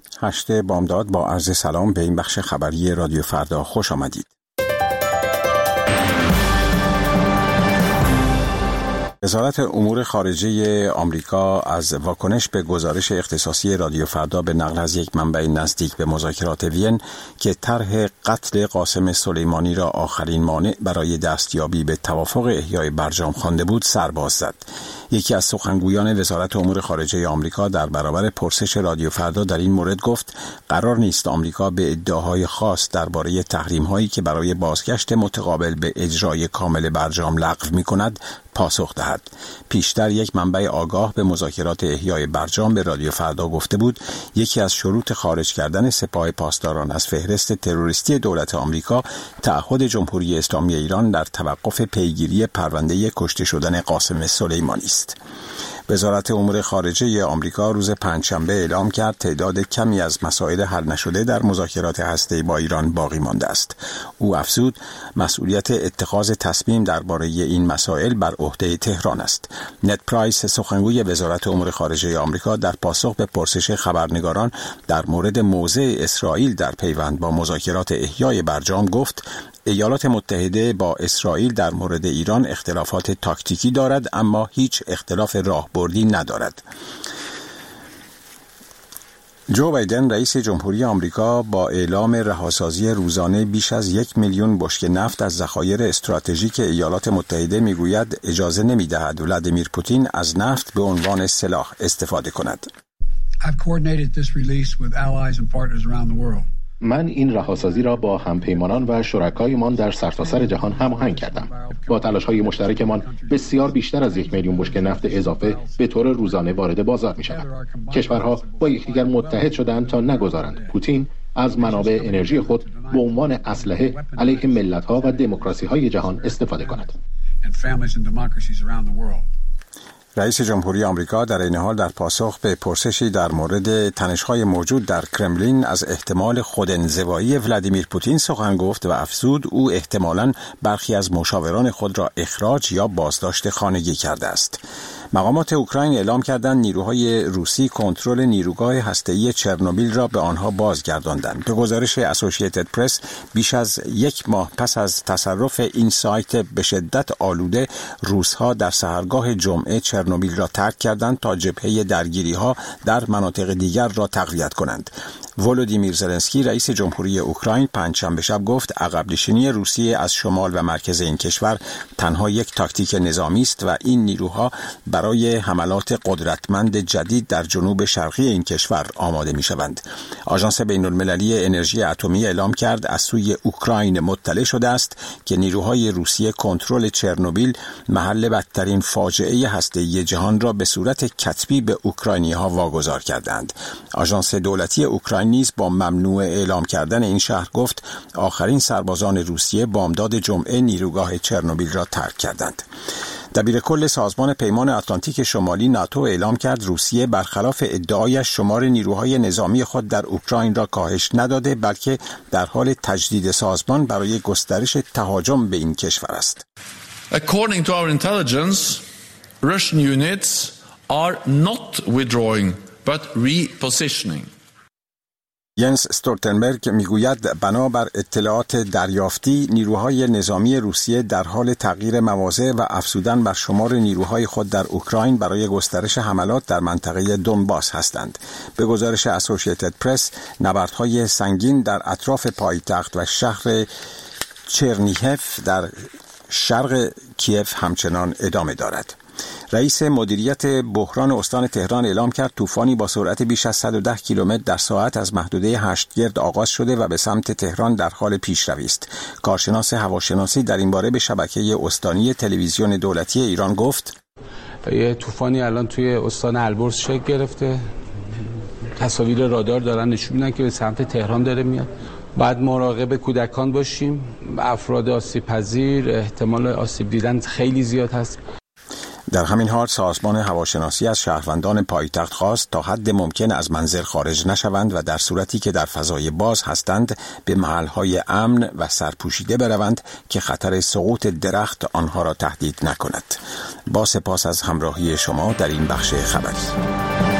8 بامداد با عرض سلام به این بخش خبری رادیو فردا خوش آمدید. وزارت امور خارجه آمریکا از واکنش به گزارش اختصاصی رادیو فردا به نقل از یک منبع نزدیک به مذاکرات وین که طرح قتل قاسم سلیمانی را آخرین مانع برای دستیابی به توافق احیای برجام خوانده بود سرباز زد. یکی از سخنگویان وزارت امور خارجه آمریکا در برابر پرسش رادیو فردا در این مورد گفت قرار نیست آمریکا به ادعاهای خاص درباره تحریم‌هایی که برای بازگشت متقابل به اجرای کامل برجام لغو می‌کند پاسخ دهد. پیشتر یک منبع آگاه به مذاکرات احیای برجام به رادیو فردا گفته بود یکی از شروط خارج کردن سپاه پاسداران از فهرست تروریستی دولت آمریکا تعهد جمهوری اسلامی ایران در توقف پیگیری پرونده کشته شدن قاسم سلیمانی است. وزارت امور خارجه آمریکا روز پنجشنبه اعلام کرد تعداد کمی از مسائل حل نشده در مذاکرات هسته‌ای با ایران باقی مانده است. او افزود مسئولیت اتخاذ تصمیم درباره این مسائل بر عهده تهران است. نت پرایس سخنگوی وزارت امور خارجه آمریکا در پاسخ به پرسش خبرنگاران در مورد موضع اسرائیل در پیوند با مذاکرات احیای برجام گفت ایالات متحده با اسرائیل در مورد ایران اختلافات تاکتیکی دارد اما هیچ اختلاف راهبردی ندارد. جو بایدن رئیس جمهوری آمریکا با اعلام رهاسازی روزانه بیش از 1 میلیون بشکه نفت از ذخایر استراتژیک ایالات متحده میگوید اجازه نمیدهد ولادیمیر پوتین از نفت به عنوان سلاح استفاده کند. من این رهاسازی را با همپیمانان و شرکایمان در سرتاسر جهان هماهنگ کردم. با تلاش‌های مشترکمان بسیار بیشتر از 1 میلیون بشکه نفت اضافه به طور روزانه وارد بازار می‌شود. کشورها با یکدیگر متحد شدند تا نگذارند پوتین از منابع انرژی خود به عنوان اسلحه علیه ملت‌ها و دموکراسی‌های جهان استفاده کند. رئیس جمهوری آمریکا در این حال در پاسخ به پرسشی در مورد تنش‌های موجود در کرملین از احتمال خودانزوایی ولادیمیر پوتین سخن گفت و افزود او احتمالاً برخی از مشاوران خود را اخراج یا بازداشت خانگی کرده است. مقامات اوکراین اعلام کردند نیروهای روسی کنترل نیروگاه هسته‌ای چرنوبیل را به آنها بازگرداندند. به گزارش اسوسییتد پرس بیش از 1 ماه پس از تصرف این سایت به شدت آلوده روس‌ها در سحرگاه جمعه چرنوبیل را ترک کردند تا جبهه درگیری‌ها در مناطق دیگر را تقویت کنند. ولودیمیر زلنسکی رئیس جمهوری اوکراین پنجشنبه شب گفت عقب نشینی روسیه از شمال و مرکز این کشور تنها یک تاکتیک نظامی است و این نیروها برای حملات قدرتمند جدید در جنوب شرقی این کشور آماده می‌شوند. آژانس بین‌المللی انرژی اتمی اعلام کرد از سوی اوکراین مطلع شده است که نیروهای روسیه کنترل چرنوبیل محل بدترین فاجعه هسته‌ای جهان را به صورت کتبی به اوکراینی‌ها واگذار کردند. آژانس دولتی اوکراین نیز با ممنوع اعلام کردن این شهر گفت آخرین سربازان روسیه بامداد جمعه نیروگاه چرنوبیل را ترک کردند. دبیرکل سازمان پیمان اتلانتیک شمالی ناتو اعلام کرد روسیه برخلاف ادعایش شمار نیروهای نظامی خود در اوکراین را کاهش نداده بلکه در حال تجدید سازمان برای گسترش تهاجم به این کشور است. According to our intelligence, Russian units are not withdrawing but repositioning. ینس استولتنبرگ میگوید بنابر اطلاعات دریافتی نیروهای نظامی روسیه در حال تغییر مواضع و افزودن بر شمار نیروهای خود در اوکراین برای گسترش حملات در منطقه دونباس هستند. به گزارش اسوسییتد پرس نبردهای سنگین در اطراف پایتخت و شهر چرنیهف در شرق کیف همچنان ادامه دارد. رئیس مدیریت بحران استان تهران اعلام کرد طوفانی با سرعت بیش از 110 کیلومتر در ساعت از محدوده هشتگرد آغاز شده و به سمت تهران در حال پیشروی است. کارشناس هواشناسی در این باره به شبکه استانی تلویزیون دولتی ایران گفت یه طوفانی الان توی استان البرز شکل گرفته. تصاویر رادار دارن نشون میدن که به سمت تهران داره میاد. بعد مراقب کودکان باشیم. افراد آسیب پذیر احتمال آسیب دیدن خیلی زیاد هست. در همین حال سازمان هواشناسی از شهروندان پایتخت خواست تا حد ممکن از منزل خارج نشوند و در صورتی که در فضای باز هستند به محلهای امن و سرپوشیده بروند که خطر سقوط درخت آنها را تهدید نکند. با سپاس از همراهی شما در این بخش خبری.